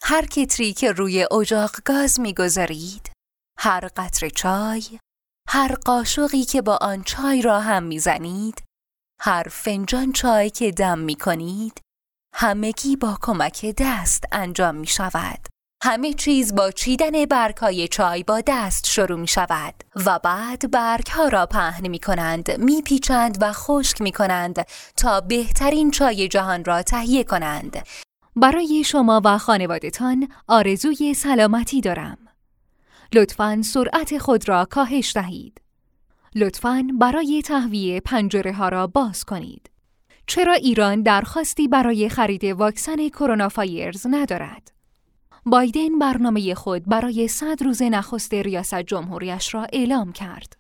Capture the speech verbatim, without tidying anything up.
هر کتری که روی اجاق گاز می‌گذارید، هر قطره چای، هر قاشقی که با آن چای را هم می‌زنید، هر فنجان چای که دم می‌کنید، همگی با کمک دست انجام می‌شود. همه چیز با چیدن برگ‌های چای با دست شروع می‌شود و بعد برگ‌ها را پهن می‌کنند، می‌پیچند و خشک می‌کنند تا بهترین چای جهان را تهیه کنند. برای شما و خانواده‌تان آرزوی سلامتی دارم. لطفاً سرعت خود را کاهش دهید. لطفاً برای تهویه پنجره‌ها را باز کنید. چرا ایران درخواستی برای خرید واکسن کرونا فایرز ندارد؟ بایدن برنامه خود برای صد روز نخست ریاست جمهوریش را اعلام کرد.